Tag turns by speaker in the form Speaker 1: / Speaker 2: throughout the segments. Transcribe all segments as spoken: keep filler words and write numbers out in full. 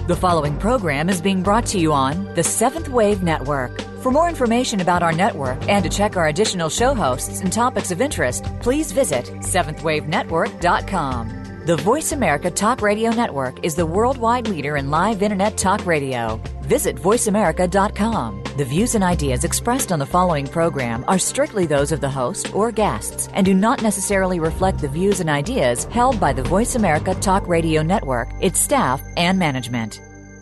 Speaker 1: The following program is being brought to you on the Seventh Wave Network. For more information about our network and to check our additional show hosts and topics of interest, please visit seventh wave network dot com. The Voice America Talk Radio Network is the worldwide leader in live Internet talk radio. Visit voice america dot com. The views and ideas expressed on the following program are strictly those of the host or guests and do not necessarily reflect the views and ideas held by the Voice America Talk Radio Network, its staff, and management.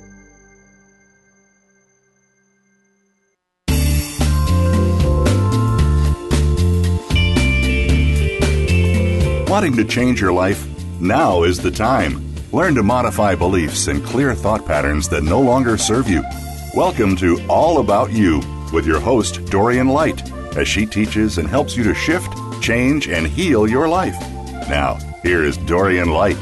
Speaker 2: Wanting to change your life? Now is the time. Learn to modify beliefs and clear thought patterns that no longer serve you. Welcome to All About You with your host, Dorian Light, as she teaches and helps you to shift, change, and heal your life. Now, here is Dorian Light.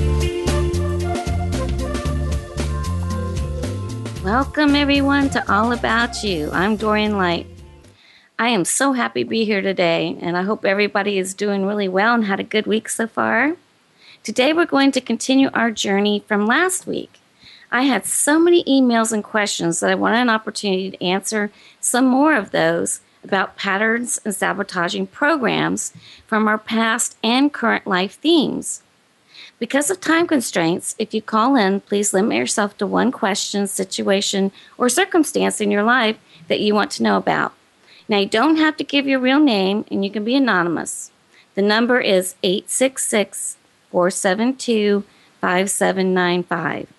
Speaker 3: Welcome, everyone, to All About You. I'm Dorian Light. I am so happy to be here today, and I hope everybody is doing really well and had a good week so far. Today we're going to continue our journey from last week. I had so many emails and questions that I wanted an opportunity to answer some more of those about patterns and sabotaging programs from our past and current life themes. Because of time constraints, if you call in, please limit yourself to one question, situation, or circumstance in your life that you want to know about. Now, you don't have to give your real name, and you can be anonymous. The number is eight six six, four seven two, five seven nine five.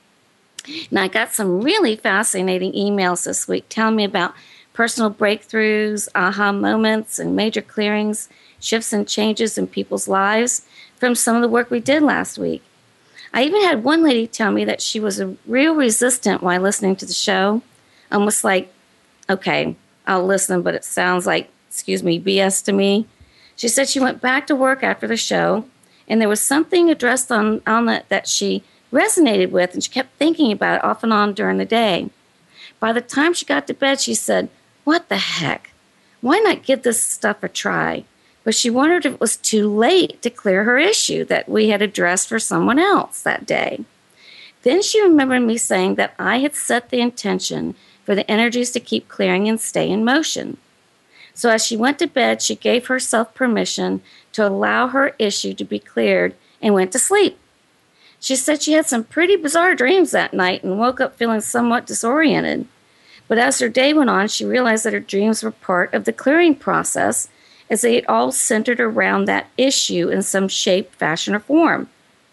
Speaker 3: Now, I got some really fascinating emails this week telling me about personal breakthroughs, aha moments, and major clearings, shifts and changes in people's lives from some of the work we did last week. I even had one lady tell me that she was a real resistant while listening to the show, almost like, okay, I'll listen, but it sounds like, excuse me, B S to me. She said she went back to work after the show, and there was something addressed on, on that that she resonated with, and she kept thinking about it off and on during the day. By the time she got to bed, she said, what the heck? Why not give this stuff a try? But she wondered if it was too late to clear her issue that we had addressed for someone else that day. Then she remembered me saying that I had set the intention for the energies to keep clearing and stay in motion. So as she went to bed, she gave herself permission to allow her issue to be cleared and went to sleep. She said she had some pretty bizarre dreams that night and woke up feeling somewhat disoriented. But as her day went on, she realized that her dreams were part of the clearing process, as they had all centered around that issue in some shape, fashion, or form.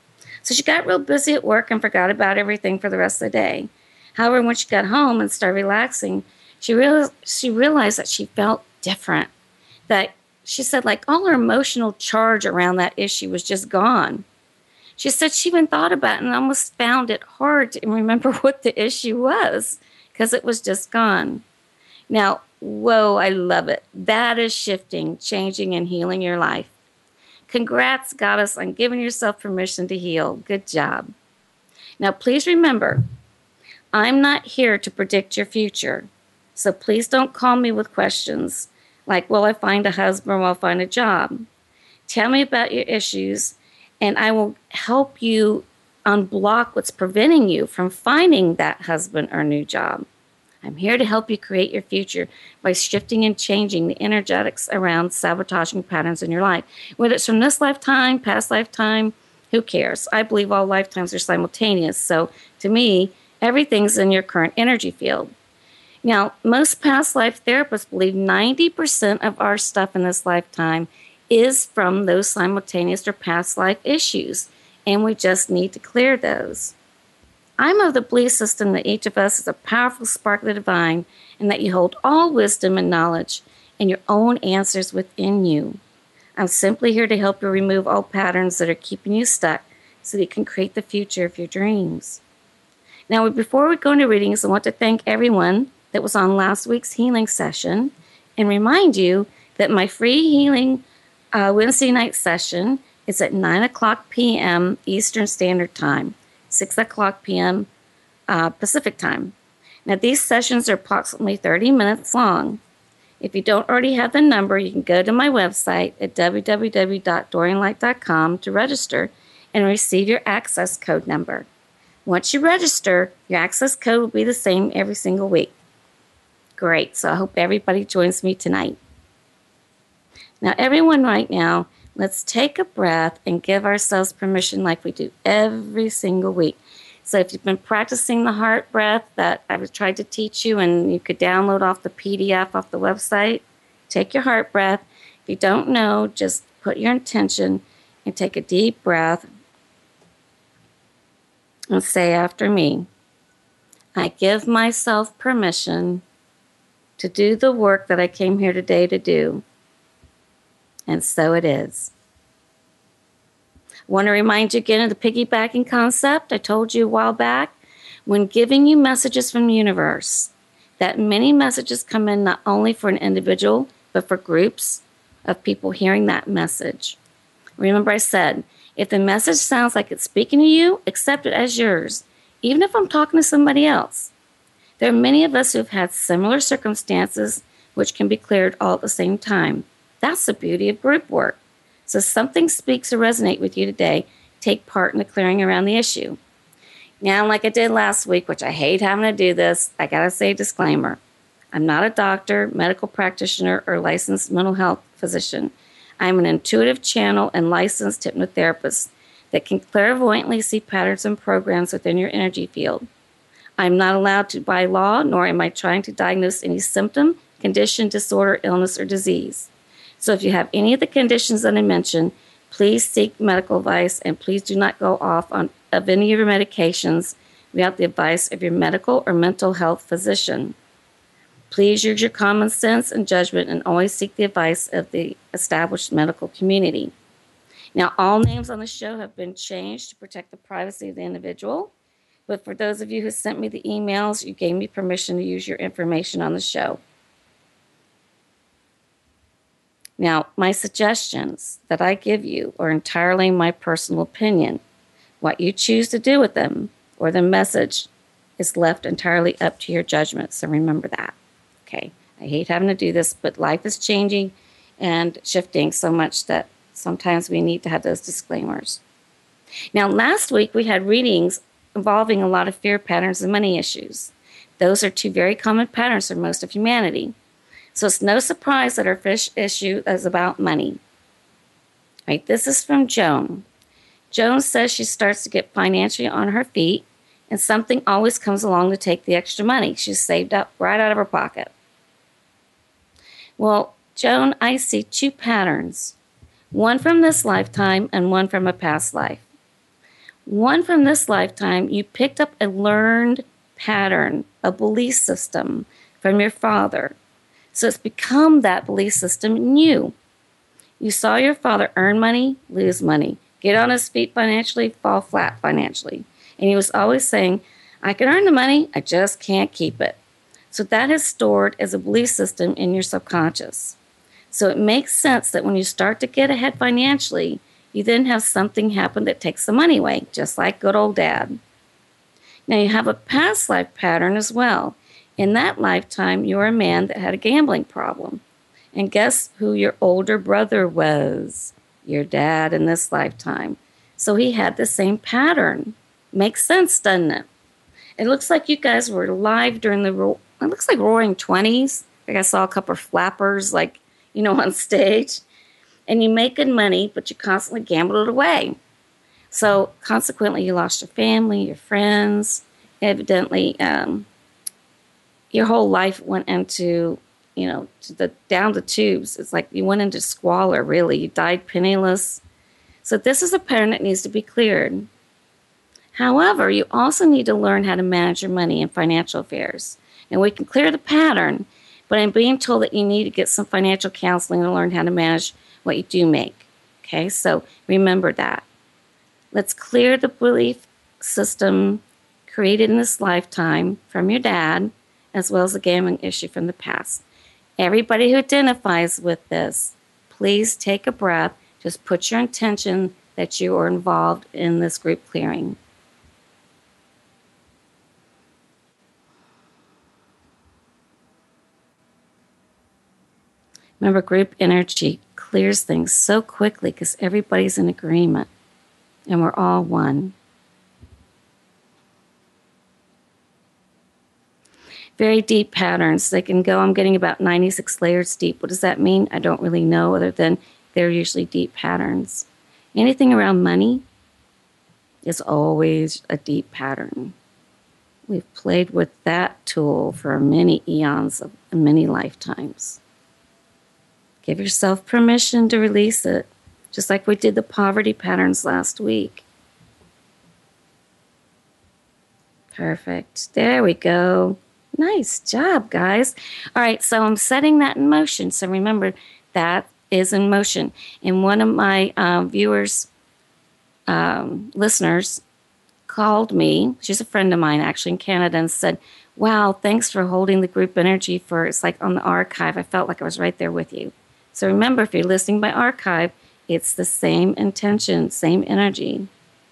Speaker 3: So she got real busy at work and forgot about everything for the rest of the day. However, when she got home and started relaxing, she realized, she realized that she felt different. That she said, like, all her emotional charge around that issue was just gone. She said she even thought about it and almost found it hard to remember what the issue was because it was just gone. Now, whoa, I love it. That is shifting, changing, and healing your life. Congrats, Goddess, on giving yourself permission to heal. Good job. Now, please remember, I'm not here to predict your future. So please don't call me with questions like, will I find a husband or will I find a job? Tell me about your issues, and I will help you unblock what's preventing you from finding that husband or new job. I'm here to help you create your future by shifting and changing the energetics around sabotaging patterns in your life. Whether it's from this lifetime, past lifetime, who cares? I believe all lifetimes are simultaneous. So to me, everything's in your current energy field. Now, most past life therapists believe ninety percent of our stuff in this lifetime is from those simultaneous or past life issues, and we just need to clear those. I'm of the belief system that each of us is a powerful spark of the divine and that you hold all wisdom and knowledge and your own answers within you. I'm simply here to help you remove all patterns that are keeping you stuck so that you can create the future of your dreams. Now, before we go into readings, I want to thank everyone that was on last week's healing session and remind you that my free healing uh, Wednesday night session is at nine o'clock p.m. Eastern Standard Time, six o'clock p.m. Uh, Pacific Time. Now, these sessions are approximately thirty minutes long. If you don't already have the number, you can go to my website at w w w dot dorian light dot com to register and receive your access code number. Once you register, your access code will be the same every single week. Great. So I hope everybody joins me tonight. Now, everyone right now, let's take a breath and give ourselves permission like we do every single week. So if you've been practicing the heart breath that I've tried to teach you, and you could download off the P D F off the website, take your heart breath. If you don't know, just put your intention and take a deep breath and say after me, I give myself permission to do the work that I came here today to do. And so it is. I want to remind you again of the piggybacking concept I told you a while back. When giving you messages from the universe, that many messages come in not only for an individual, but for groups of people hearing that message. Remember I said, if the message sounds like it's speaking to you, accept it as yours, even if I'm talking to somebody else. There are many of us who have had similar circumstances which can be cleared all at the same time. That's the beauty of group work. So if something speaks or resonates with you today, take part in the clearing around the issue. Now, like I did last week, which I hate having to do this, I got to say a disclaimer. I'm not a doctor, medical practitioner, or licensed mental health physician. I'm an intuitive channel and licensed hypnotherapist that can clairvoyantly see patterns and programs within your energy field. I'm not allowed to by law, nor am I trying to diagnose any symptom, condition, disorder, illness, or disease. So if you have any of the conditions that I mentioned, please seek medical advice, and please do not go off on of any of your medications without the advice of your medical or mental health physician. Please use your common sense and judgment, and always seek the advice of the established medical community. Now, all names on the show have been changed to protect the privacy of the individual. But for those of you who sent me the emails, you gave me permission to use your information on the show. Now, my suggestions that I give you are entirely my personal opinion. What you choose to do with them or the message is left entirely up to your judgment. So remember that. Okay, I hate having to do this, but life is changing and shifting so much that sometimes we need to have those disclaimers. Now, last week we had readings involving a lot of fear patterns and money issues. Those are two very common patterns for most of humanity. So it's no surprise that our first issue is about money. Right, this is from Joan. Joan says she starts to get financially on her feet, and something always comes along to take the extra money she's saved up right out of her pocket. Well, Joan, I see two patterns, one from this lifetime and one from a past life. One from this lifetime, you picked up a learned pattern, a belief system from your father. So it's become that belief system in you. You saw your father earn money, lose money, get on his feet financially, fall flat financially. And he was always saying, I can earn the money, I just can't keep it. So that is stored as a belief system in your subconscious. So it makes sense that when you start to get ahead financially, you then have something happen that takes the money away, just like good old dad. Now you have a past life pattern as well. In that lifetime, you were a man that had a gambling problem. And guess who your older brother was? Your dad in this lifetime. So he had the same pattern. Makes sense, doesn't it? It looks like you guys were alive during the, ro- it looks like roaring twenties. Like I saw a couple of flappers, like, you know, on stage. And you make good money, but you constantly gambled it away. So consequently, you lost your family, your friends. Evidently, um, your whole life went into, you know, to the down the tubes. It's like you went into squalor, really. You died penniless. So this is a pattern that needs to be cleared. However, you also need to learn how to manage your money and financial affairs. And we can clear the pattern, but I'm being told that you need to get some financial counseling to learn how to manage what you do make. Okay, so remember that. Let's clear the belief system created in this lifetime from your dad, as well as the gambling issue from the past. Everybody who identifies with this, please take a breath. Just put your intention that you are involved in this group clearing. Remember, group energy clears things so quickly because everybody's in agreement and we're all one. Very deep patterns. They can go, I'm getting about ninety-six layers deep. What does that mean? I don't really know, other than they're usually deep patterns. Anything around money is always a deep pattern. We've played with that tool for many eons of many lifetimes. Give yourself permission to release it, just like we did the poverty patterns last week. Perfect. There we go. Nice job, guys. All right, so I'm setting that in motion. So remember, that is in motion. And one of my uh, viewers, um, listeners, called me. She's a friend of mine, actually, in Canada, and said, wow, thanks for holding the group energy for, it's like on the archive. I felt like I was right there with you. So remember, if you're listening by archive, it's the same intention, same energy.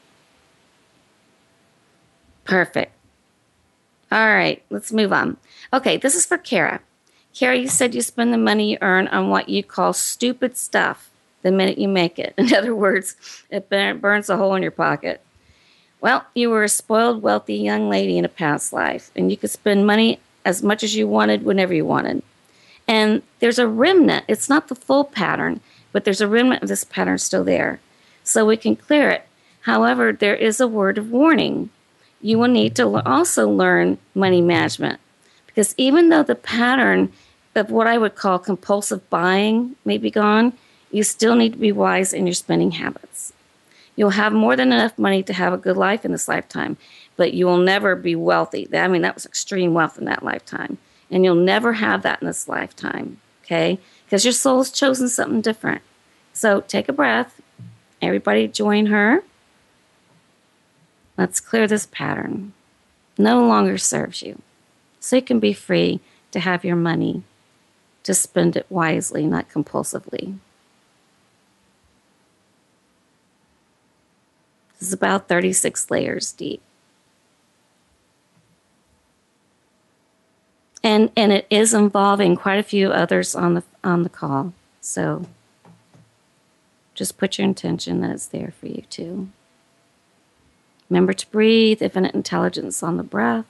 Speaker 3: Perfect. All right, let's move on. Okay, this is for Kara. Kara, you said you spend the money you earn on what you call stupid stuff the minute you make it. In other words, it burns a hole in your pocket. Well, you were a spoiled, wealthy young lady in a past life, and you could spend money as much as you wanted whenever you wanted. And there's a remnant. It's not the full pattern, but there's a remnant of this pattern still there. So we can clear it. However, there is a word of warning. You will need to also learn money management, because even though the pattern of what I would call compulsive buying may be gone, you still need to be wise in your spending habits. You'll have more than enough money to have a good life in this lifetime, but you will never be wealthy. I mean, that was extreme wealth in that lifetime, and you'll never have that in this lifetime, okay? Because your soul's chosen something different. So take a breath. Everybody join her. Let's clear this pattern. No longer serves you. So you can be free to have your money, to spend it wisely, not compulsively. This is about thirty-six layers deep. And and it is involving quite a few others on the on the call. So just put your intention that it's there for you too. Remember to breathe, infinite intelligence on the breath.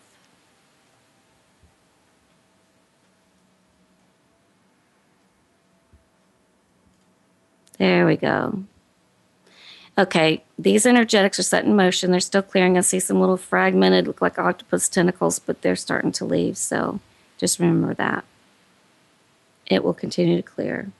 Speaker 3: There we go. Okay, these energetics are set in motion. They're still clearing. I see some little fragmented, look like octopus tentacles, but they're starting to leave. So just remember that. It will continue to clear.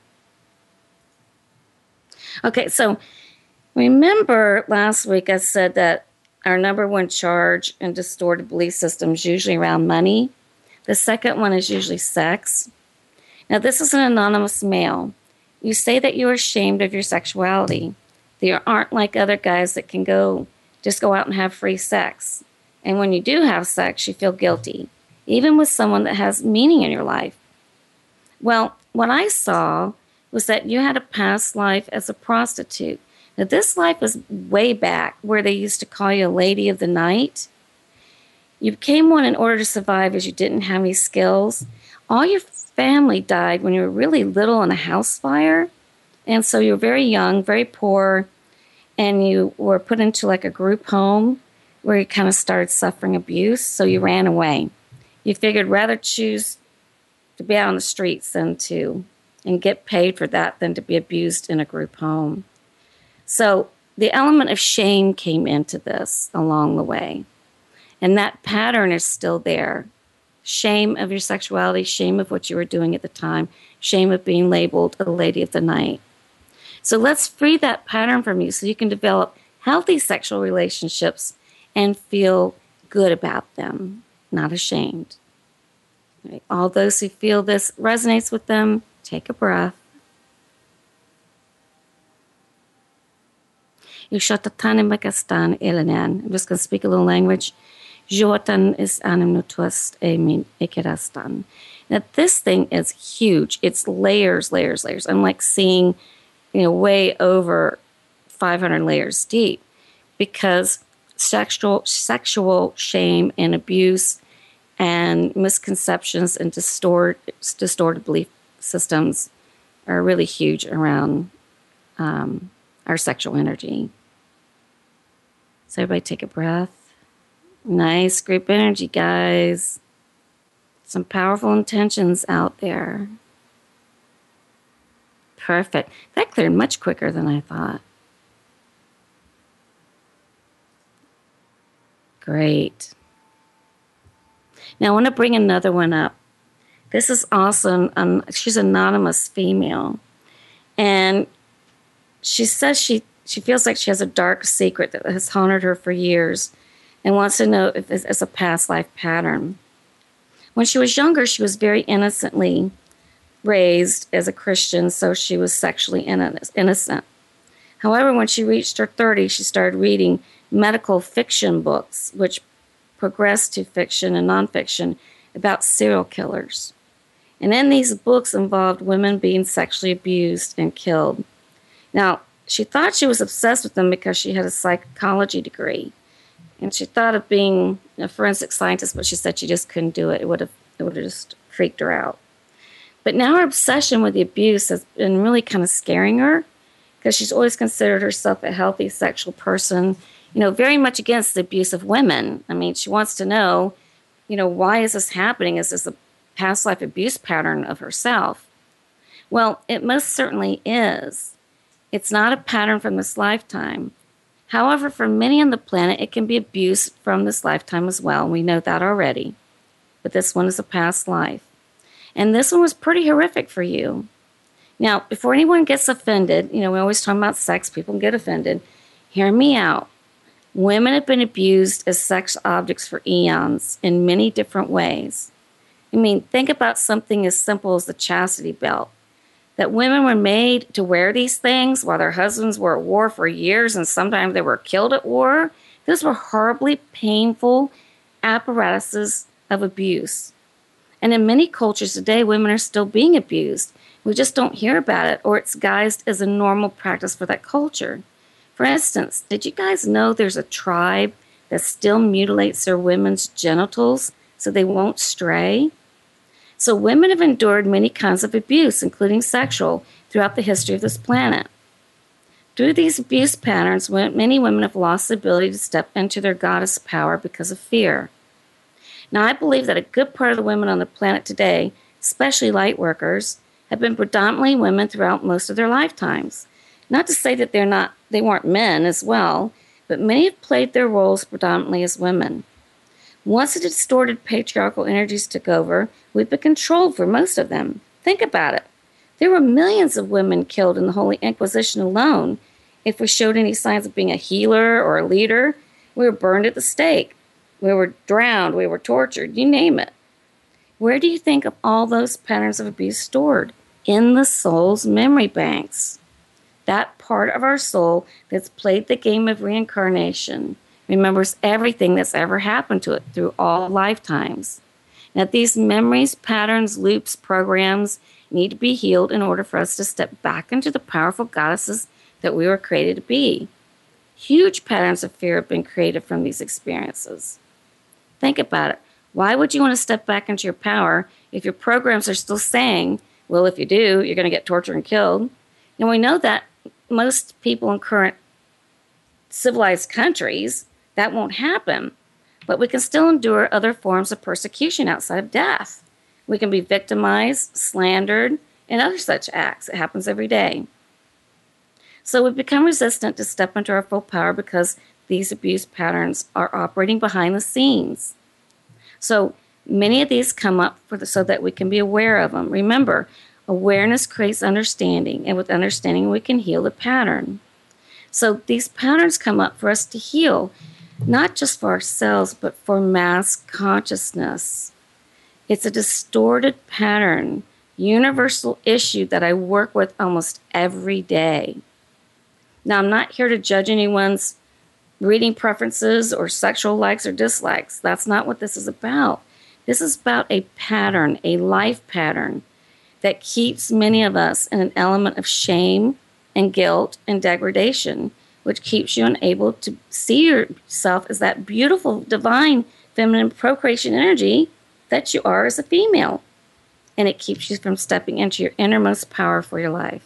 Speaker 3: Okay, so remember last week I said that our number one charge in distorted belief systems usually around money. The second one is usually sex. Now, this is an anonymous male. You say that you are ashamed of your sexuality. There aren't like other guys that can go, just go out and have free sex. And when you do have sex, you feel guilty, even with someone that has meaning in your life. Well, what I saw was that you had a past life as a prostitute. Now, this life was way back where they used to call you a lady of the night. You became one in order to survive as you didn't have any skills. All your family died when you were really little in a house fire. And so you were very young, very poor, and you were put into like a group home where you kind of started suffering abuse. So you ran away. You figured rather choose to be out on the streets than to, and get paid for that than to be abused in a group home. So the element of shame came into this along the way. And that pattern is still there. Shame of your sexuality, shame of what you were doing at the time, shame of being labeled a lady of the night. So let's free that pattern from you so you can develop healthy sexual relationships and feel good about them, not ashamed. Right. All those who feel this resonates with them, take a breath. I'm just going to speak a little language. is Now, this thing is huge. It's layers, layers, layers. I'm like seeing, you know, way over five hundred layers deep, because sexual sexual shame and abuse and misconceptions and distort, distorted belief systems are really huge around um, our sexual energy. So everybody take a breath. Nice group energy, guys. Some powerful intentions out there. Perfect. That cleared much quicker than I thought. Great. Now I want to bring another one up. This is also, um, she's an anonymous female. And she says she, she feels like she has a dark secret that has haunted her for years and wants to know if it's a past life pattern. When she was younger, she was very innocently raised as a Christian, so she was sexually innocent. However, when she reached her thirties, she started reading medical fiction books, which progressed to fiction and nonfiction about serial killers. And in these books involved women being sexually abused and killed. Now, she thought she was obsessed with them because she had a psychology degree. And she thought of being a forensic scientist, but she said she just couldn't do it. It would have it would have just freaked her out. But now her obsession with the abuse has been really kind of scaring her because she's always considered herself a healthy sexual person, you know, very much against the abuse of women. I mean, she wants to know, you know, why is this happening? Is this a past life abuse pattern of herself? Well, it most certainly is. It's not a pattern from this lifetime. However, for many on the planet, it can be abuse from this lifetime as well. We know that already. But this one is a past life. And this one was pretty horrific for you. Now, before anyone gets offended, you know, we always talk about sex, people get offended. Hear me out. Women have been abused as sex objects for eons in many different ways. I mean, think about something as simple as the chastity belt. That women were made to wear these things while their husbands were at war for years and sometimes they were killed at war. Those were horribly painful apparatuses of abuse. And in many cultures today, women are still being abused. We just don't hear about it, or it's guised as a normal practice for that culture. For instance, did you guys know there's a tribe that still mutilates their women's genitals so they won't stray? So women have endured many kinds of abuse, including sexual, throughout the history of this planet. Through these abuse patterns, many women have lost the ability to step into their goddess power because of fear. Now, I believe that a good part of the women on the planet today, especially light workers, have been predominantly women throughout most of their lifetimes. Not to say that they're not, they weren't men as well, but many have played their roles predominantly as women. Once the distorted patriarchal energies took over, we've been controlled for most of them. Think about it. There were millions of women killed in the Holy Inquisition alone. If we showed any signs of being a healer or a leader, we were burned at the stake. We were drowned. We were tortured. You name it. Where do you think of all those patterns of abuse stored? In the soul's memory banks. That part of our soul that's played the game of reincarnation remembers everything that's ever happened to it through all lifetimes. Now, these memories, patterns, loops, programs need to be healed in order for us to step back into the powerful goddesses that we were created to be. Huge patterns of fear have been created from these experiences. Think about it. Why would you want to step back into your power if your programs are still saying, well, if you do, you're going to get tortured and killed? And we know that most people in current civilized countries, that won't happen. But we can still endure other forms of persecution outside of death. We can be victimized, slandered, and other such acts. It happens every day. So we become resistant to step into our full power because these abuse patterns are operating behind the scenes. So many of these come up for the, so that we can be aware of them. Remember, awareness creates understanding, and with understanding we can heal the pattern. So these patterns come up for us to heal, not just for ourselves, but for mass consciousness. It's a distorted pattern, universal issue that I work with almost every day. Now, I'm not here to judge anyone's reading preferences or sexual likes or dislikes. That's not what this is about. This is about a pattern, a life pattern that keeps many of us in an element of shame and guilt and degradation, which keeps you unable to see yourself as that beautiful, divine, feminine procreation energy that you are as a female. And it keeps you from stepping into your innermost power for your life.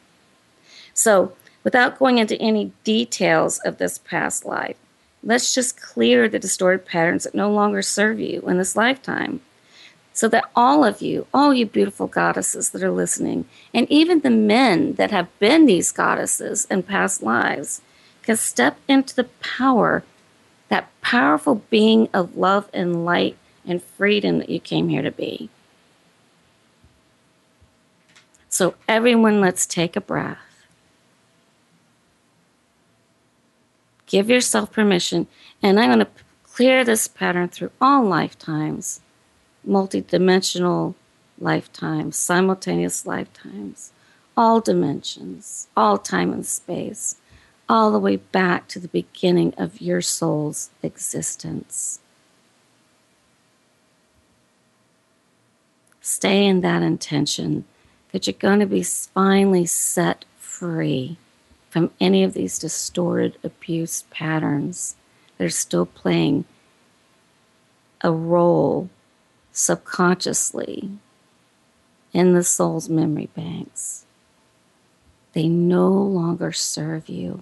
Speaker 3: So, without going into any details of this past life, let's just clear the distorted patterns that no longer serve you in this lifetime. So that all of you, all you beautiful goddesses that are listening, and even the men that have been these goddesses in past lives, can step into the power, that powerful being of love and light and freedom that you came here to be. So everyone, let's take a breath. Give yourself permission, and I'm going to clear this pattern through all lifetimes, multidimensional lifetimes, simultaneous lifetimes, all dimensions, all time and space, all the way back to the beginning of your soul's existence. Stay in that intention that you're going to be finally set free from any of these distorted abuse patterns that are still playing a role subconsciously in the soul's memory banks. They no longer serve you.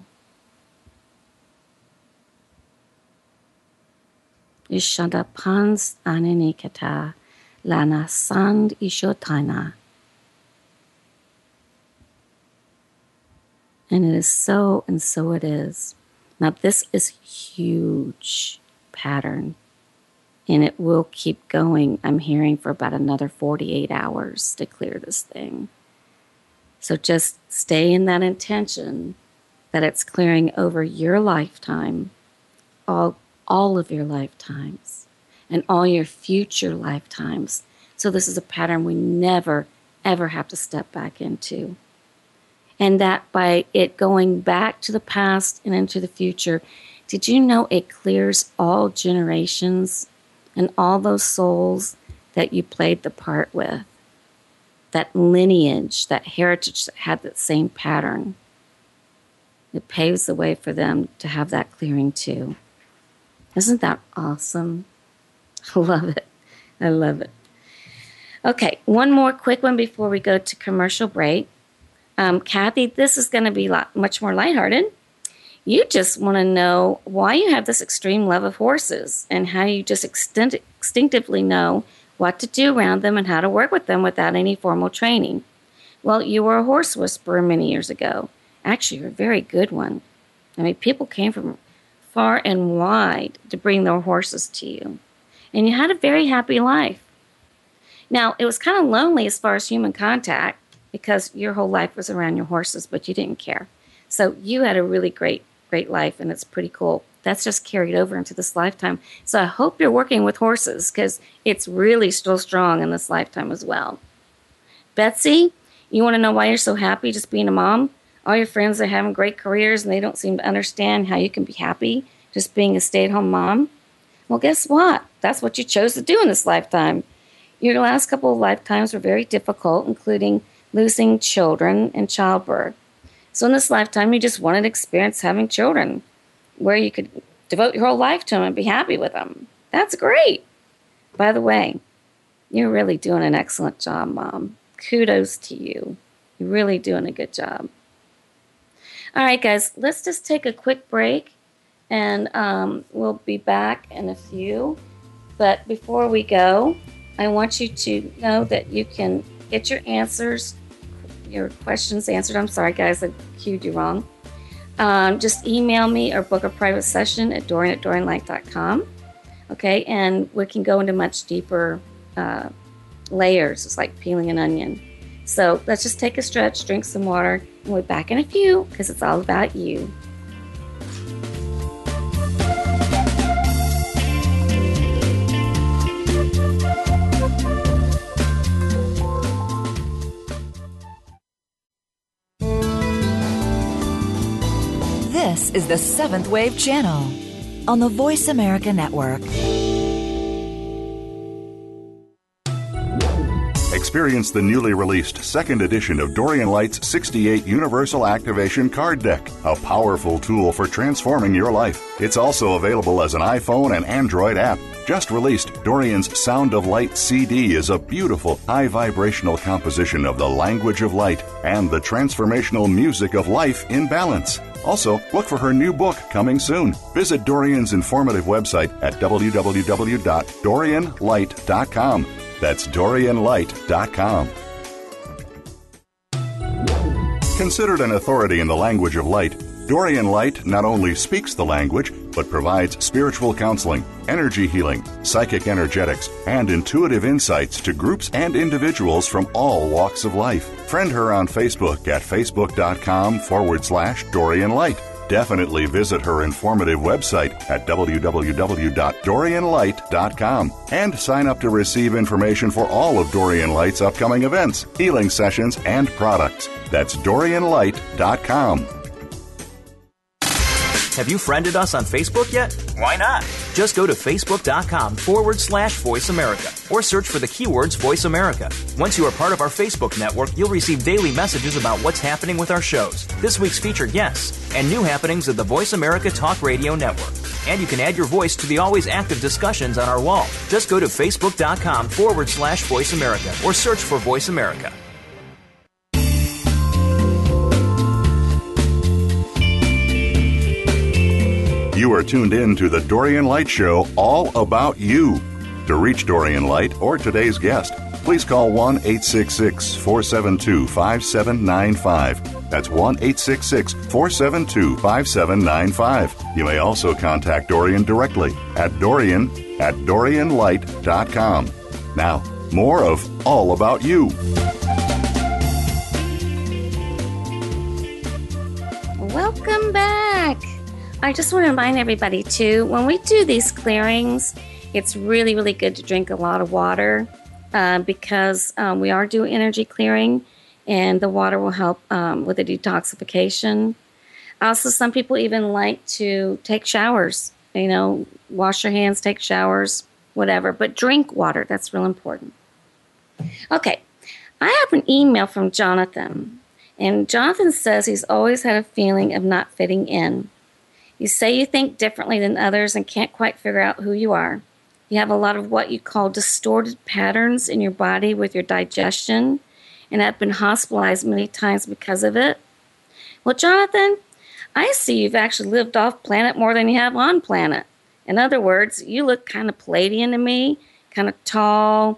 Speaker 3: Ishanda pans aninikata lana sand ishotana. And it is so, and so it is. Now, this is huge pattern, and it will keep going. I'm hearing for about another forty-eight hours to clear this thing. So just stay in that intention that it's clearing over your lifetime, all, all of your lifetimes, and all your future lifetimes. So this is a pattern we never, ever have to step back into. And that by it going back to the past and into the future, did you know it clears all generations and all those souls that you played the part with? That lineage, that heritage that had that same pattern. It paves the way for them to have that clearing too. Isn't that awesome? I love it. I love it. Okay, one more quick one before we go to commercial break. Um, Kathy, this is going to be lot, much more lighthearted. You just want to know why you have this extreme love of horses and how you just extend, instinctively know what to do around them and how to work with them without any formal training. Well, you were a horse whisperer many years ago. Actually, you're a very good one. I mean, people came from far and wide to bring their horses to you. And you had a very happy life. Now, it was kind of lonely as far as human contact, because your whole life was around your horses, but you didn't care. So you had a really great, great life, and it's pretty cool. That's just carried over into this lifetime. So I hope you're working with horses, because it's really still strong in this lifetime as well. Betsy, you want to know why you're so happy just being a mom? All your friends are having great careers, and they don't seem to understand how you can be happy just being a stay-at-home mom. Well, guess what? That's what you chose to do in this lifetime. Your last couple of lifetimes were very difficult, including losing children and childbirth. So in this lifetime, you just wanted to experience having children where you could devote your whole life to them and be happy with them. That's great. By the way, you're really doing an excellent job, Mom. Kudos to you. You're really doing a good job. All right, guys, let's just take a quick break, and um, we'll be back in a few. But before we go, I want you to know that you can get your answers, your questions answered. I'm sorry, guys, I cued you wrong. Um, just email me or book a private session at Dorian at Dorian Light dot com. Okay, and we can go into much deeper uh, layers. It's like peeling an onion. So let's just take a stretch, drink some water, and we'll be back in a few, because it's all about you.
Speaker 1: This is the Seventh Wave Channel on the Voice America Network.
Speaker 2: Experience the newly released second edition of Dorian Light's sixty-eight Universal Activation Card Deck, a powerful tool for transforming your life. It's also available as an iPhone and Android app. Just released, Dorian's Sound of Light C D is a beautiful, high-vibrational composition of the language of light and the transformational music of life in balance. Also, look for her new book coming soon. Visit Dorian's informative website at w w w dot dorian light dot com. That's dorian light dot com. Considered an authority in the language of light, Dorian Light not only speaks the language, but provides spiritual counseling, energy healing, psychic energetics, and intuitive insights to groups and individuals from all walks of life. Friend her on Facebook at facebook.com forward slash Dorian Light. Definitely visit her informative website at w w w dot dorian light dot com and sign up to receive information for all of Dorian Light's upcoming events, healing sessions, and products. That's dorian light dot com.
Speaker 4: Have you friended us on Facebook yet? Why not? Just go to facebook.com forward slash Voice America or search for the keywords Voice America. Once you are part of our Facebook network, you'll receive daily messages about what's happening with our shows, this week's featured guests, and new happenings of the Voice America Talk Radio Network. And you can add your voice to the always active discussions on our wall. Just go to facebook.com forward slash Voice America or search for Voice America.
Speaker 2: You are tuned in to the Dorian Light Show, all about you. To reach Dorian Light or today's guest, please call one eight six six, four seven two, five seven nine five. That's one eight six six, four seven two, five seven nine five. You may also contact Dorian directly at Dorian at dorian light dot com. Now, more of All About You.
Speaker 3: Welcome back. I just want to remind everybody, too, when we do these clearings, it's really, really good to drink a lot of water uh, because um, we are doing energy clearing, and the water will help um, with the detoxification. Also, some people even like to take showers, you know, wash your hands, take showers, whatever, but drink water. That's real important. Okay, I have an email from Jonathan, and Jonathan says he's always had a feeling of not fitting in. You say you think differently than others and can't quite figure out who you are. You have a lot of what you call distorted patterns in your body with your digestion and have been hospitalized many times because of it. Well, Jonathan, I see you've actually lived off planet more than you have on planet. In other words, you look kind of Palladian to me, kind of tall,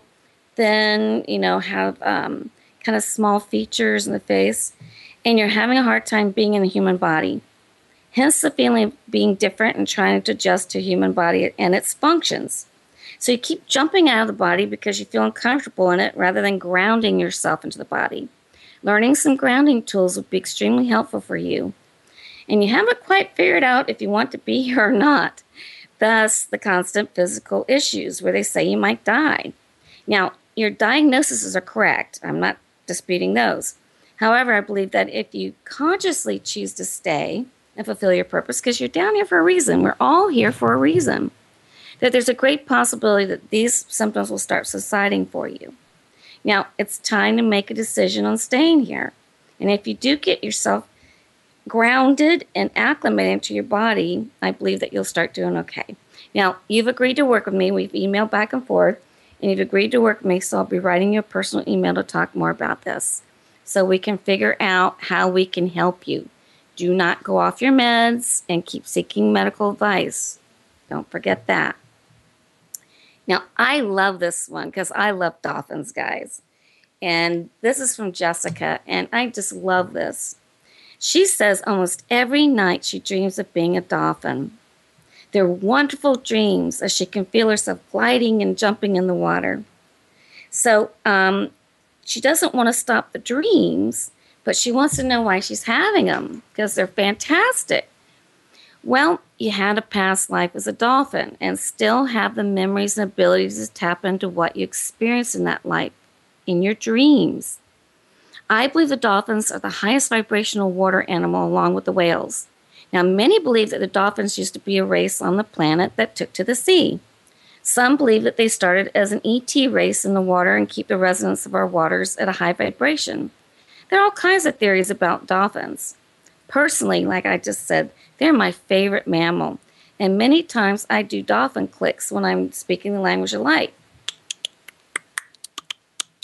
Speaker 3: thin, you know, have um, kind of small features in the face, and you're having a hard time being in the human body. Hence the feeling of being different and trying to adjust to human body and its functions. So you keep jumping out of the body because you feel uncomfortable in it rather than grounding yourself into the body. Learning some grounding tools would be extremely helpful for you. And you haven't quite figured out if you want to be here or not. Thus, the constant physical issues where they say you might die. Now, your diagnoses are correct. I'm not disputing those. However, I believe that if you consciously choose to stay and fulfill your purpose, because you're down here for a reason. We're all here for a reason. That there's a great possibility that these symptoms will start subsiding for you. Now, it's time to make a decision on staying here. And if you do get yourself grounded and acclimated to your body, I believe that you'll start doing okay. Now, you've agreed to work with me. We've emailed back and forth, and you've agreed to work with me, so I'll be writing you a personal email to talk more about this so we can figure out how we can help you. Do not go off your meds and keep seeking medical advice. Don't forget that. Now, I love this one because I love dolphins, guys. And this is from Jessica, and I just love this. She says almost every night she dreams of being a dolphin. They're wonderful dreams as she can feel herself gliding and jumping in the water. So um, she doesn't want to stop the dreams, but she wants to know why she's having them, because they're fantastic. Well, you had a past life as a dolphin and still have the memories and abilities to tap into what you experienced in that life, in your dreams. I believe the dolphins are the highest vibrational water animal along with the whales. Now, many believe that the dolphins used to be a race on the planet that took to the sea. Some believe that they started as an E T race in the water and keep the resonance of our waters at a high vibration. There are all kinds of theories about dolphins. Personally, like I just said, they're my favorite mammal. And many times I do dolphin clicks when I'm speaking the language of light.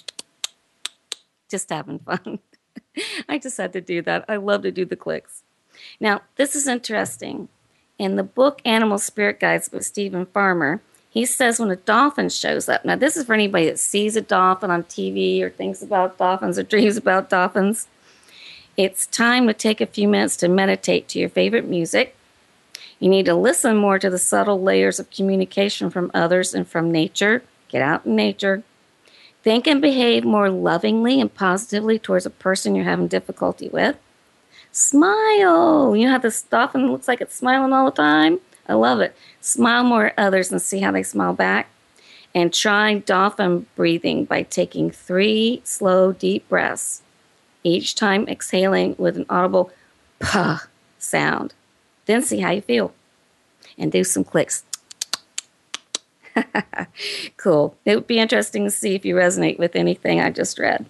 Speaker 3: Just having fun. I just had to do that. I love to do the clicks. Now, this is interesting. In the book Animal Spirit Guides by Stephen Farmer, he says when a dolphin shows up, now this is for anybody that sees a dolphin on T V or thinks about dolphins or dreams about dolphins, it's time to take a few minutes to meditate to your favorite music. You need to listen more to the subtle layers of communication from others and from nature. Get out in nature. Think and behave more lovingly and positively towards a person you're having difficulty with. Smile. You know how this dolphin looks like it's smiling all the time? I love it. Smile more at others and see how they smile back. And try dolphin breathing by taking three slow, deep breaths, each time exhaling with an audible puh sound. Then see how you feel. And do some clicks. Cool. It would be interesting to see if you resonate with anything I just read.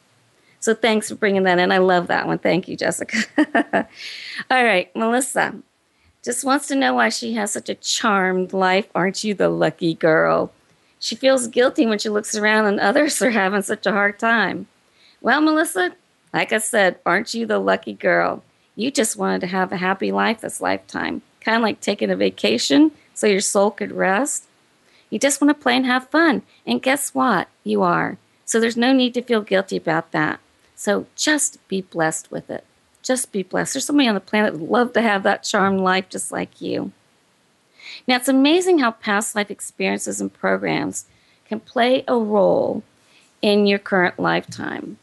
Speaker 3: So thanks for bringing that in. I love that one. Thank you, Jessica. All right, Melissa just wants to know why she has such a charmed life. Aren't you the lucky girl? She feels guilty when she looks around and others are having such a hard time. Well, Melissa, like I said, aren't you the lucky girl? You just wanted to have a happy life this lifetime, kind of like taking a vacation so your soul could rest. You just want to play and have fun. And guess what? You are. So there's no need to feel guilty about that. So just be blessed with it. Just be blessed. There's somebody on the planet that would love to have that charmed life just like you. Now, it's amazing how past life experiences and programs can play a role in your current lifetime.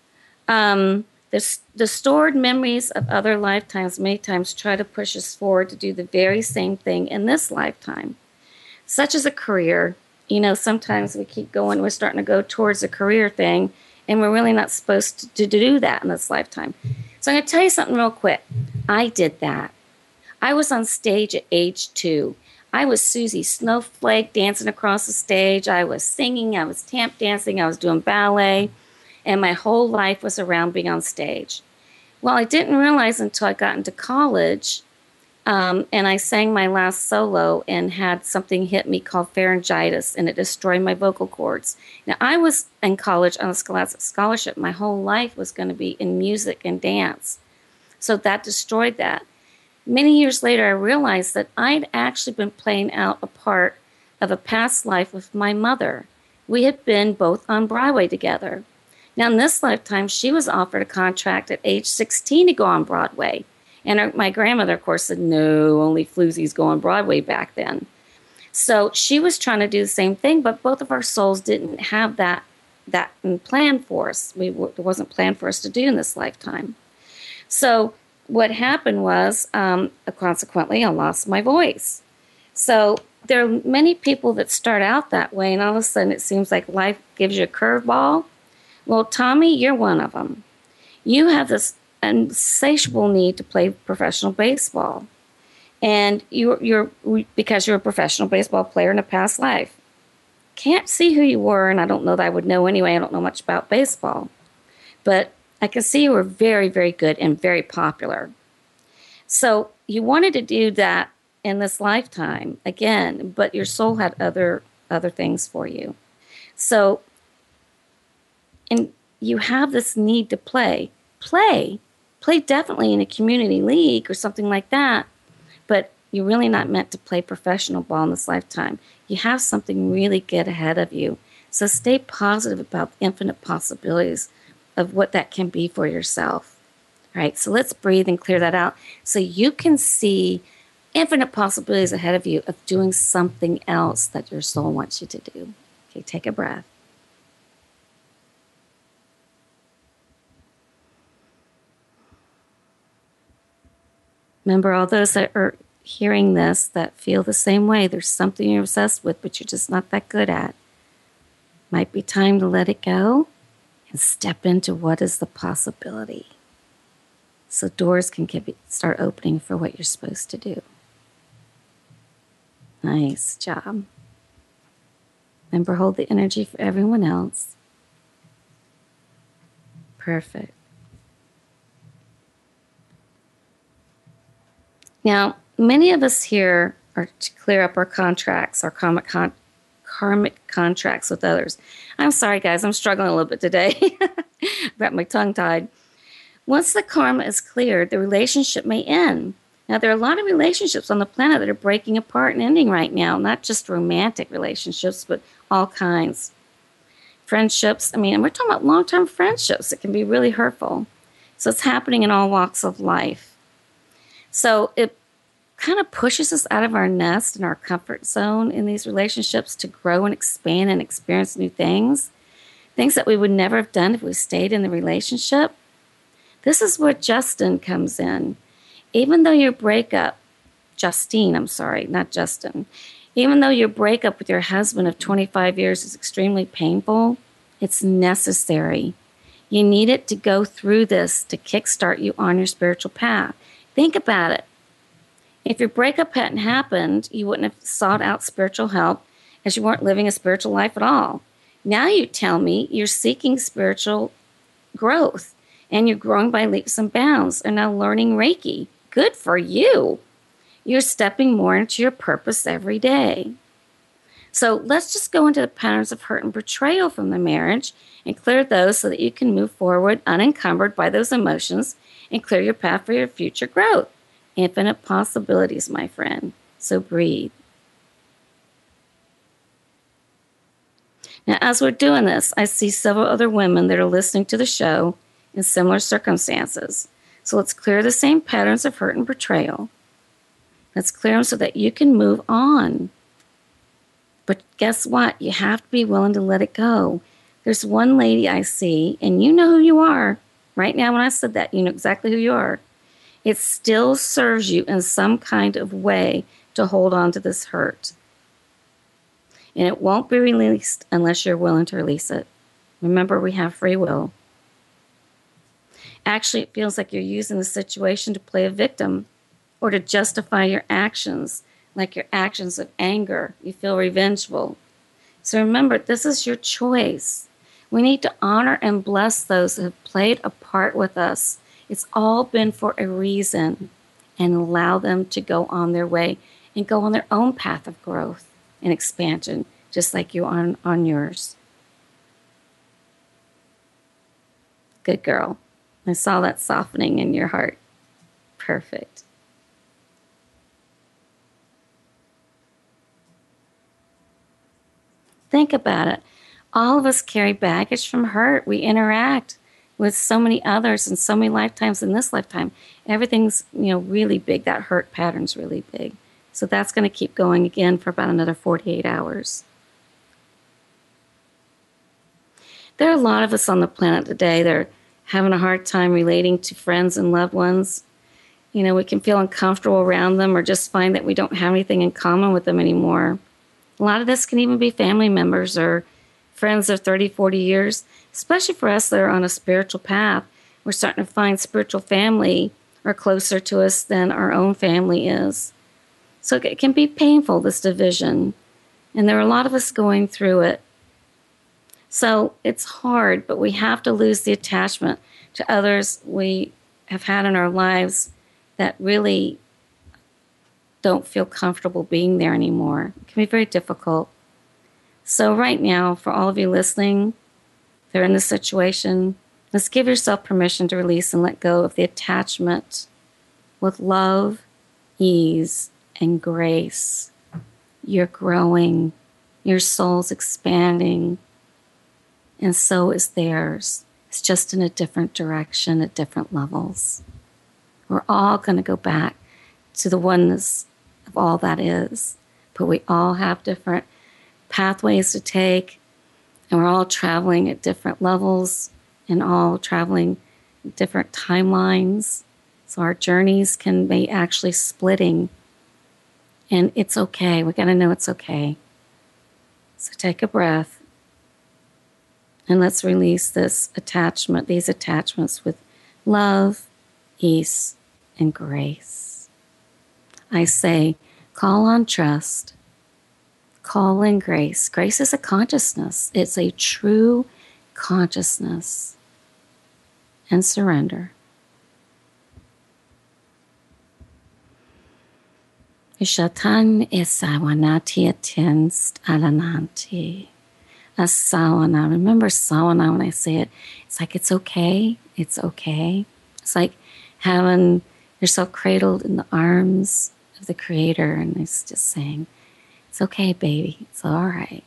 Speaker 3: Um, the, the stored memories of other lifetimes many times try to push us forward to do the very same thing in this lifetime, such as a career. You know, sometimes we keep going, we're starting to go towards a career thing, and we're really not supposed to, to do that in this lifetime. So I'm going to tell you something real quick. I did that. I was on stage at age two. I was Susie Snowflake dancing across the stage. I was singing. I was tap dancing. I was doing ballet. And my whole life was around being on stage. Well, I didn't realize until I got into college, um, and I sang my last solo and had something hit me called pharyngitis, and it destroyed my vocal cords. Now, I was in college on a scholastic scholarship. My whole life was going to be in music and dance. So that destroyed that. Many years later, I realized that I'd actually been playing out a part of a past life with my mother. We had been both on Broadway together. Now, in this lifetime, she was offered a contract at age sixteen to go on Broadway. And her, my grandmother, of course, said, no, only floozies go on Broadway back then. So she was trying to do the same thing, but both of our souls didn't have that that planned for us. We, it wasn't planned for us to do in this lifetime. So what happened was, um, consequently, I lost my voice. So there are many people that start out that way, and all of a sudden it seems like life gives you a curveball. Well, Tommy, you're one of them. You have this insatiable need to play professional baseball, and you're, you're because you're a professional baseball player in a past life. Can't see who you were, and I don't know that I would know anyway. I don't know much about baseball, but I can see you were very, very good and very popular. So you wanted to do that in this lifetime again, but your soul had other other things for you. So, and you have this need to play. Play. Play definitely in a community league or something like that, but you're really not meant to play professional ball in this lifetime. You have something really good ahead of you. So stay positive about the infinite possibilities of what that can be for yourself. All right, so let's breathe and clear that out so you can see infinite possibilities ahead of you of doing something else that your soul wants you to do. Okay, take a breath. Remember, all those that are hearing this that feel the same way, there's something you're obsessed with, but you're just not that good at. Might be time to let it go and step into what is the possibility. So doors can get, start opening for what you're supposed to do. Nice job. Remember, hold the energy for everyone else. Perfect. Now, many of us here are to clear up our contracts, our karmic, con- karmic contracts with others. I'm sorry, guys. I'm struggling a little bit today. I've got my tongue tied. Once the karma is cleared, the relationship may end. Now, there are a lot of relationships on the planet that are breaking apart and ending right now, not just romantic relationships, but all kinds. Friendships, I mean, and we're talking about long-term friendships that can be really hurtful. So it's happening in all walks of life. So it kind of pushes us out of our nest and our comfort zone in these relationships to grow and expand and experience new things, things that we would never have done if we stayed in the relationship. This is where Justin comes in. Even though your breakup, Justine, I'm sorry, not Justin, even though your breakup with your husband of twenty-five years is extremely painful, it's necessary. You need it to go through this to kickstart you on your spiritual path. Think about it. If your breakup hadn't happened, you wouldn't have sought out spiritual help as you weren't living a spiritual life at all. Now you tell me you're seeking spiritual growth and you're growing by leaps and bounds and now learning Reiki. Good for you. You're stepping more into your purpose every day. So let's just go into the patterns of hurt and betrayal from the marriage and clear those so that you can move forward unencumbered by those emotions and clear your path for your future growth. Infinite possibilities, my friend. So breathe. Now, as we're doing this, I see several other women that are listening to the show in similar circumstances. So let's clear the same patterns of hurt and betrayal. Let's clear them so that you can move on. But guess what? You have to be willing to let it go. There's one lady I see, and you know who you are. Right now when I said that, you know exactly who you are. It still serves you in some kind of way to hold on to this hurt. And it won't be released unless you're willing to release it. Remember, we have free will. Actually, it feels like you're using the situation to play a victim or to justify your actions, like your actions of anger. You feel revengeful. So remember, this is your choice. We need to honor and bless those who have played a part with us. It's all been for a reason, and allow them to go on their way and go on their own path of growth and expansion, just like you on, on yours. Good girl. I saw that softening in your heart. Perfect. Think about it. All of us carry baggage from hurt. We interact with so many others and so many lifetimes in this lifetime. Everything's, you know, really big. That hurt pattern's really big. So that's going to keep going again for about another forty-eight hours. There are a lot of us on the planet today that are having a hard time relating to friends and loved ones. You know, we can feel uncomfortable around them or just find that we don't have anything in common with them anymore. A lot of this can even be family members or friends of thirty, forty years, especially for us that are on a spiritual path. We're starting to find spiritual family are closer to us than our own family is. So it can be painful, this division. And there are a lot of us going through it. So it's hard, but we have to lose the attachment to others we have had in our lives that really don't feel comfortable being there anymore. It can be very difficult. So right now, for all of you listening, that are in this situation, let's give yourself permission to release and let go of the attachment with love, ease, and grace. You're growing. Your soul's expanding. And so is theirs. It's just in a different direction at different levels. We're all going to go back to the oneness of all that is. But we all have different pathways to take. And we're all traveling at different levels and all traveling different timelines. So our journeys can be actually splitting. And it's okay. We got to know it's okay. So take a breath. And let's release this attachment, these attachments with love, ease, and grace. I say, call on trust. Call in grace. Grace is a consciousness. It's a true consciousness. And surrender. Ishatan esawanati atinst alananti. Asawana. Remember sawana when I say it. It's like it's okay. It's okay. It's like having yourself cradled in the arms of the Creator, and it's just saying, it's okay, baby. It's all right.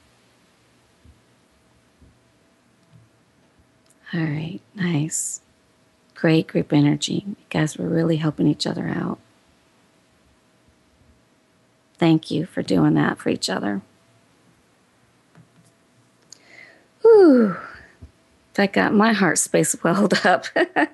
Speaker 3: All right, nice. Great group energy. You guys were really helping each other out. Thank you for doing that for each other. Ooh, that got my heart space welled up.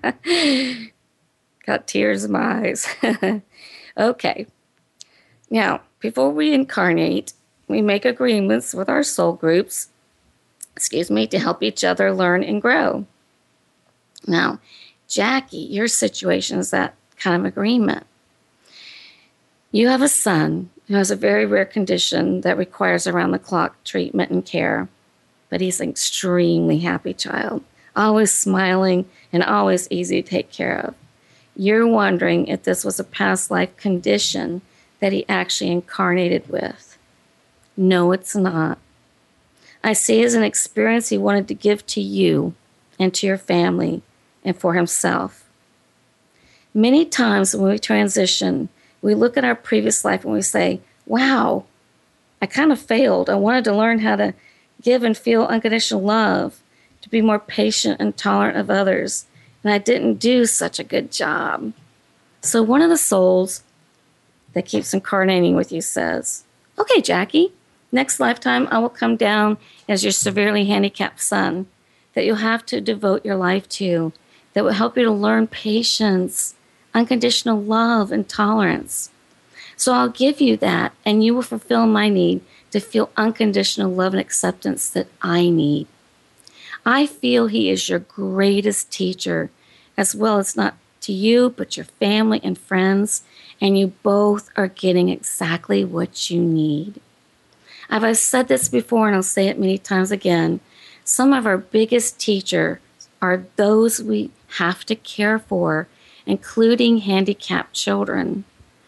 Speaker 3: Got tears in my eyes. Okay. Now, before we incarnate, we make agreements with our soul groups, excuse me, to help each other learn and grow. Now, Jackie, your situation is that kind of agreement. You have a son who has a very rare condition that requires around-the-clock treatment and care, but he's an extremely happy child, always smiling and always easy to take care of. You're wondering if this was a past life condition that he actually incarnated with. No, it's not. I see it as an experience he wanted to give to you and to your family and for himself. Many times when we transition, we look at our previous life and we say, wow, I kind of failed. I wanted to learn how to give and feel unconditional love, to be more patient and tolerant of others, and I didn't do such a good job. So one of the souls that keeps incarnating with you says, okay, Jackie, next lifetime I will come down as your severely handicapped son that you'll have to devote your life to, that will help you to learn patience, unconditional love, and tolerance. So I'll give you that, and you will fulfill my need to feel unconditional love and acceptance that I need. I feel he is your greatest teacher, as well as not to you, but your family and friends, and you both are getting exactly what you need. I've said this before, and I'll say it many times again. Some of our biggest teachers are those we have to care for, including handicapped children.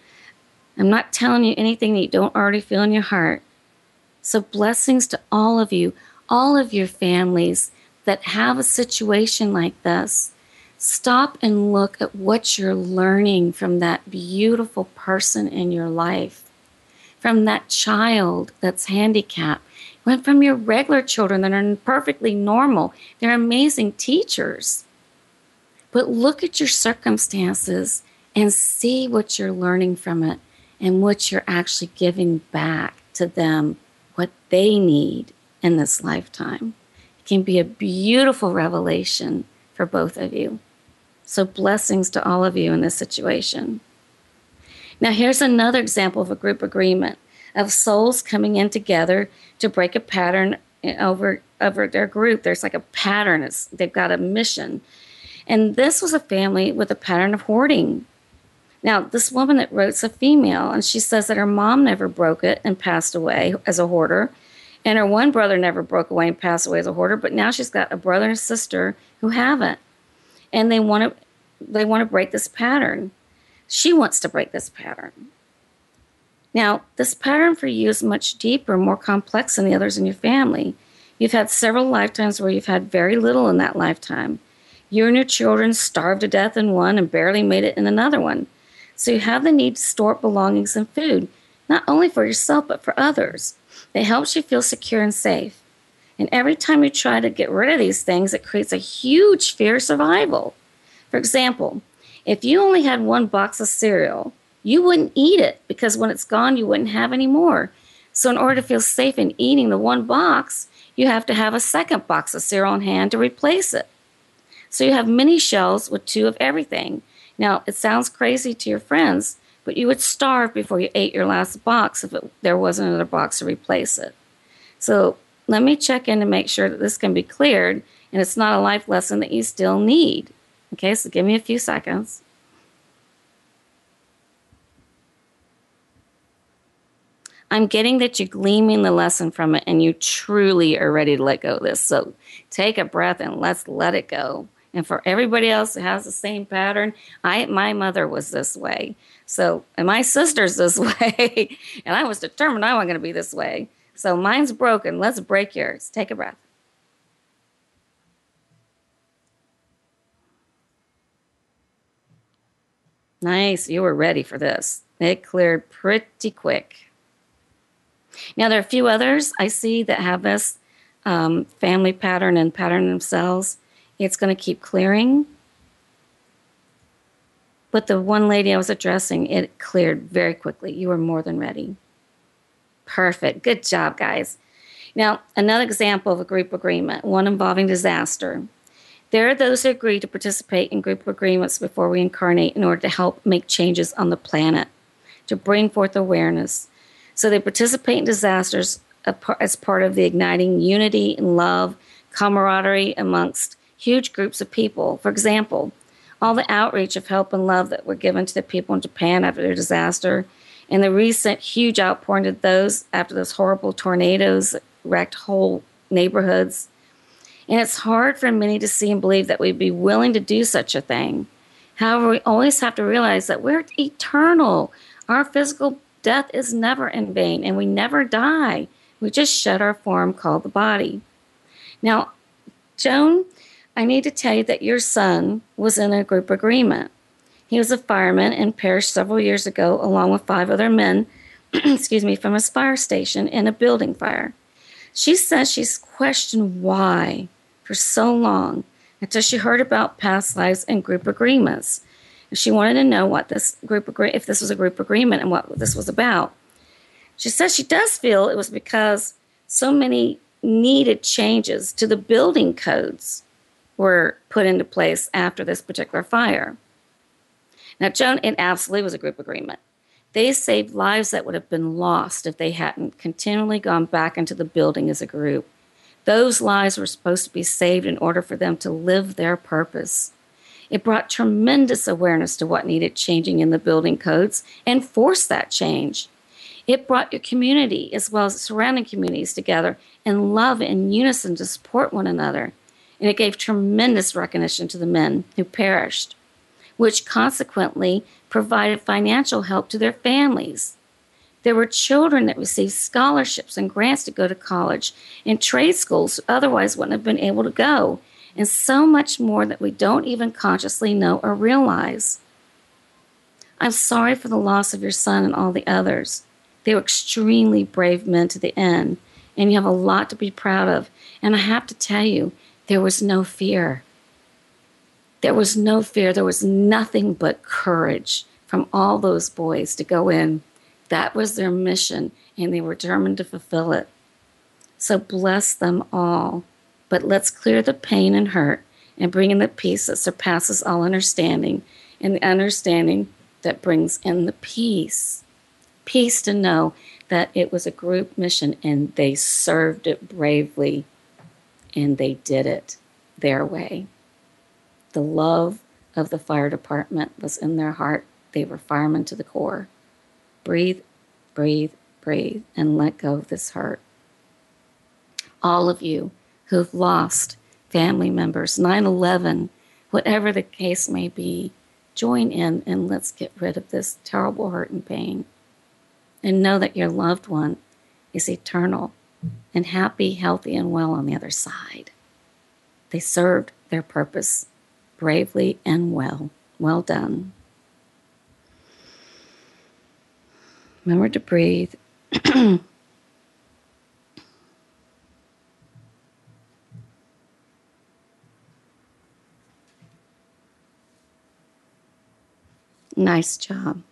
Speaker 3: I'm not telling you anything that you don't already feel in your heart. So blessings to all of you, all of your families that have a situation like this. Stop and look at what you're learning from that beautiful person in your life, from that child that's handicapped, and from your regular children that are perfectly normal. They're amazing teachers. But look at your circumstances and see what you're learning from it and what you're actually giving back to them, what they need in this lifetime. It can be a beautiful revelation for both of you. So blessings to all of you in this situation. Now here's another example of a group agreement of souls coming in together to break a pattern over, over their group. There's like a pattern. It's, they've got a mission. And this was a family with a pattern of hoarding. Now, this woman that wrote is a female, and she says that her mom never broke it and passed away as a hoarder, and her one brother never broke away and passed away as a hoarder, but now she's got a brother and a sister who haven't, and they want to they want to break this pattern. She wants to break this pattern. Now, this pattern for you is much deeper, more complex than the others in your family. You've had several lifetimes where you've had very little in that lifetime. You and your children starved to death in one and barely made it in another one. So you have the need to store up belongings and food, not only for yourself, but for others. It helps you feel secure and safe. And every time you try to get rid of these things, it creates a huge fear of survival. For example, if you only had one box of cereal, you wouldn't eat it because when it's gone, you wouldn't have any more. So in order to feel safe in eating the one box, you have to have a second box of cereal on hand to replace it. So you have many shelves with two of everything. Now, it sounds crazy to your friends, but you would starve before you ate your last box if it, there wasn't another box to replace it. So let me check in to make sure that this can be cleared and it's not a life lesson that you still need. Okay, so give me a few seconds. I'm getting that you're gleaming the lesson from it and you truly are ready to let go of this. So take a breath and let's let it go. And for everybody else that has the same pattern, I my mother was this way. So, and my sister's this way. And I was determined I wasn't going to be this way. So mine's broken. Let's break yours. Take a breath. Nice. You were ready for this. It cleared pretty quick. Now, there are a few others I see that have this um, family pattern and pattern themselves. It's going to keep clearing. But the one lady I was addressing, it cleared very quickly. You were more than ready. Perfect. Good job, guys. Now, another example of a group agreement, one involving disaster. There are those who agree to participate in group agreements before we incarnate in order to help make changes on the planet, to bring forth awareness. So they participate in disasters as part of the igniting unity and love, camaraderie amongst huge groups of people. For example, all the outreach of help and love that were given to the people in Japan after their disaster, and the recent huge outpouring to those after those horrible tornadoes that wrecked whole neighborhoods. And it's hard for many to see and believe that we'd be willing to do such a thing. However, we always have to realize that we're eternal. Our physical death is never in vain, and we never die. We just shed our form called the body. Now, Joan, I need to tell you that your son was in a group agreement. He was a fireman and perished several years ago along with five other men, excuse me, from his fire station in a building fire. She says she's questioned why for so long until she heard about past lives and group agreements. She wanted to know what this group agree- if this was a group agreement and what this was about. She says she does feel it was because so many needed changes to the building codes were put into place after this particular fire. Now, Joan, it absolutely was a group agreement. They saved lives that would have been lost if they hadn't continually gone back into the building as a group. Those lives were supposed to be saved in order for them to live their purpose. It brought tremendous awareness to what needed changing in the building codes and forced that change. It brought your community as well as surrounding communities together in love and unison to support one another. And it gave tremendous recognition to the men who perished, which consequently provided financial help to their families. There were children that received scholarships and grants to go to college and trade schools who otherwise wouldn't have been able to go, and so much more that we don't even consciously know or realize. I'm sorry for the loss of your son and all the others. They were extremely brave men to the end, and you have a lot to be proud of. And I have to tell you, there was no fear. There was no fear. There was nothing but courage from all those boys to go in. That was their mission, and they were determined to fulfill it. So bless them all. But let's clear the pain and hurt and bring in the peace that surpasses all understanding, and the understanding that brings in the peace. Peace to know that it was a group mission, and they served it bravely, and they did it their way. The love of the fire department was in their heart. They were firemen to the core. Breathe, breathe, breathe, and let go of this hurt. All of you who've lost family members, nine eleven, whatever the case may be, join in and let's get rid of this terrible hurt and pain. And know that your loved one is eternal and happy, healthy, and well on the other side. They served their purpose bravely and well. Well done. Remember to breathe. Nice job.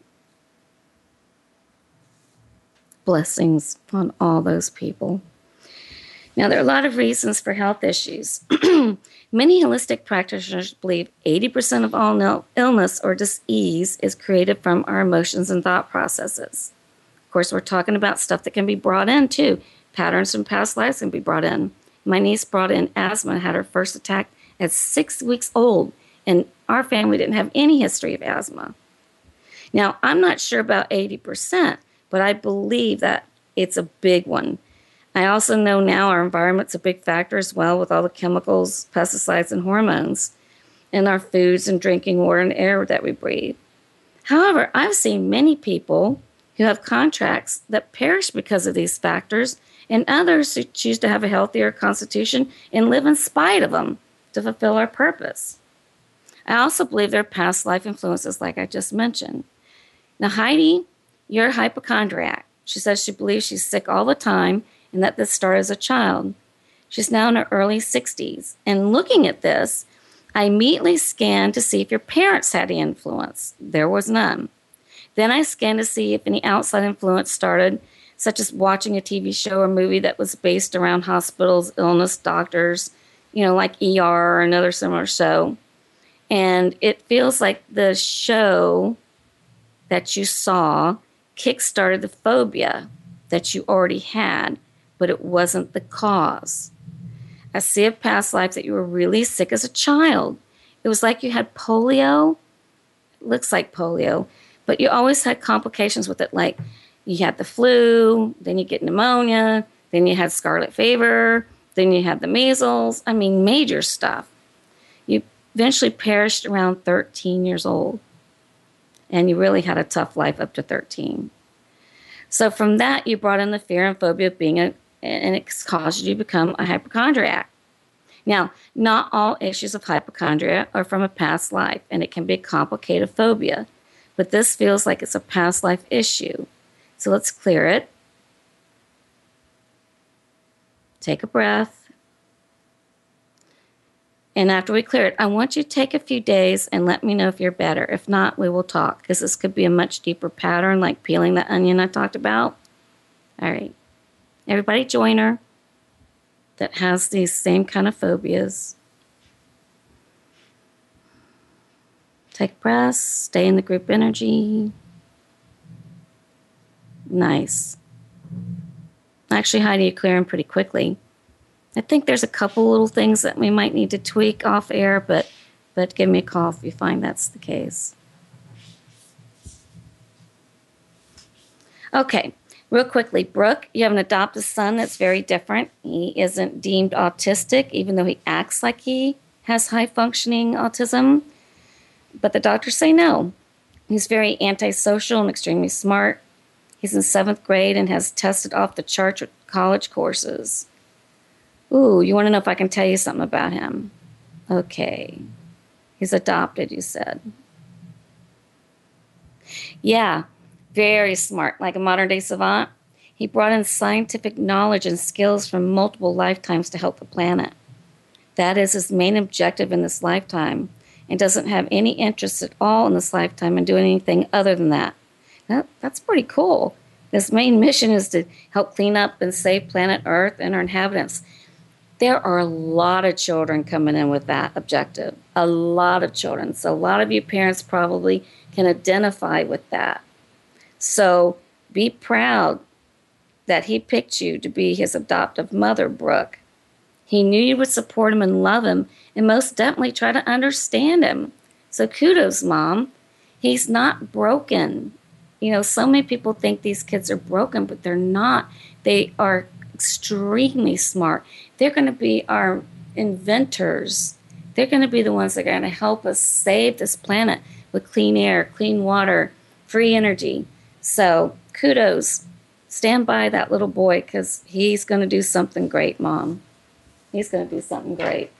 Speaker 3: Blessings on all those people. Now, there are a lot of reasons for health issues. Many holistic practitioners believe eighty percent of all illness or disease is created from our emotions and thought processes. Of course, we're talking about stuff that can be brought in, too. Patterns from past lives can be brought in. My niece brought in asthma and had her first attack at six weeks old, and our family didn't have any history of asthma. Now, I'm not sure about eighty percent, but I believe that it's a big one. I also know now our environment's a big factor as well, with all the chemicals, pesticides, and hormones in our foods and drinking water and air that we breathe. However, I've seen many people who have contracts that perish because of these factors, and others who choose to have a healthier constitution and live in spite of them to fulfill our purpose. I also believe there are past life influences like I just mentioned. Now, Heidi, you're a hypochondriac. She says she believes she's sick all the time and that this started as a child. She's now in her early sixties. And looking at this, I immediately scanned to see if your parents had any influence. There was none. Then I scanned to see if any outside influence started, such as watching a T V show or movie that was based around hospitals, illness, doctors, you know, like E R or another similar show. And it feels like the show that you saw kick-started the phobia that you already had, but it wasn't the cause. I see a past life that you were really sick as a child. It was like you had polio. It looks like polio, but you always had complications with it, like you had the flu, then you get pneumonia, then you had scarlet fever, then you had the measles. I mean, major stuff. You eventually perished around thirteen years old, and you really had a tough life up to thirteen. So from that, you brought in the fear and phobia of being a, and it caused you to become a hypochondriac. Now, not all issues of hypochondria are from a past life, and it can be a complicated phobia, but this feels like it's a past life issue. So let's clear it. Take a breath. And after we clear it, I want you to take a few days and let me know if you're better. If not, we will talk, because this could be a much deeper pattern, like peeling the onion I talked about. All right. Everybody join her that has these same kind of phobias. Take breaths. Stay in the group energy. Nice. Actually, Heidi, you're clearing pretty quickly. I think there's a couple little things that we might need to tweak off air, but but give me a call if you find that's the case. Okay, real quickly, Brooke, you have an adopted son that's very different. He isn't deemed autistic, even though he acts like he has high-functioning autism. But the doctors say no. He's very antisocial and extremely smart. He's in seventh grade and has tested off the charts with college courses. Ooh, you want to know if I can tell you something about him? Okay. He's adopted, you said. Yeah, very smart, like a modern-day savant. He brought in scientific knowledge and skills from multiple lifetimes to help the planet. That is his main objective in this lifetime, and doesn't have any interest at all in this lifetime in doing anything other than that. That that's pretty cool. His main mission is to help clean up and save planet Earth and our inhabitants. There are a lot of children coming in with that objective. A lot of children. So a lot of you parents probably can identify with that. So be proud that he picked you to be his adoptive mother, Brooke. He knew you would support him and love him, and most definitely try to understand him. So kudos, Mom. He's not broken. You know, so many people think these kids are broken, but they're not. They are extremely smart. They're going to be our inventors. They're going to be the ones that are going to help us save this planet with clean air, clean water, free energy. So kudos. Stand by that little boy, because he's going to do something great, Mom. He's going to do something great.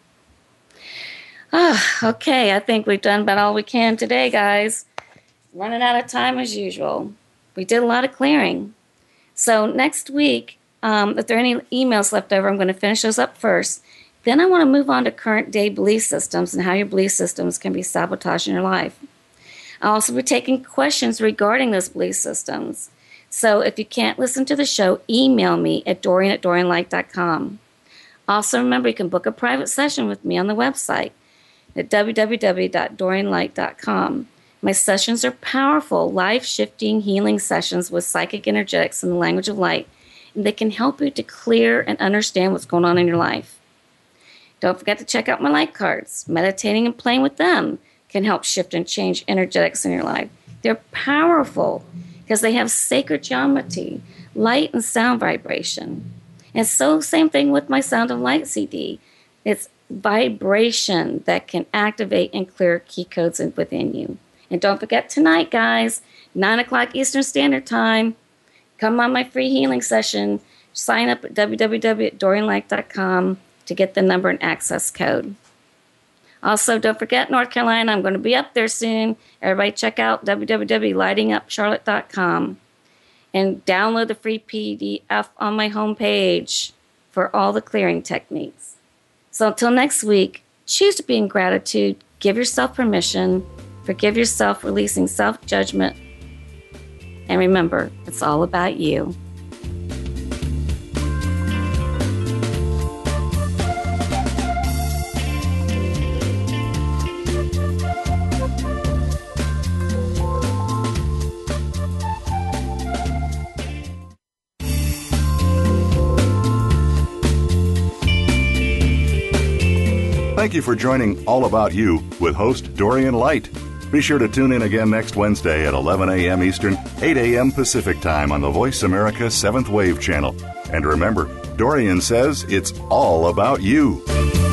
Speaker 3: Ah, okay, I think we've done about all we can today, guys. Running out of time as usual. We did a lot of clearing. So next week, um, if there are any emails left over, I'm going to finish those up first. Then I want to move on to current day belief systems and how your belief systems can be sabotaged in your life. I'll also be taking questions regarding those belief systems. So if you can't listen to the show, email me at Dorian at Dorian Light dot com. Also remember, you can book a private session with me on the website at w w w dot Dorian Light dot com. My sessions are powerful, life-shifting, healing sessions with psychic energetics in the language of light, and they can help you to clear and understand what's going on in your life. Don't forget to check out my light cards. Meditating and playing with them can help shift and change energetics in your life. They're powerful because they have sacred geometry, light and sound vibration. And so same thing with my Sound of Light C D. It's vibration that can activate and clear key codes within you. And don't forget tonight, guys, nine o'clock Eastern Standard Time. Come on my free healing session. Sign up at w w w dot Dorian Light dot com to get the number and access code. Also, don't forget North Carolina. I'm going to be up there soon. Everybody check out w w w dot lighting up charlotte dot com and download the free P D F on my homepage for all the clearing techniques. So until next week, choose to be in gratitude, give yourself permission, forgive yourself, releasing self-judgment, and remember, it's all about you.
Speaker 2: Thank you for joining All About You with host Dorian Light. Be sure to tune in again next Wednesday at eleven a.m. Eastern, eight a.m. Pacific Time on the Voice America seventh Wave channel. And remember, Dorian says it's all about you.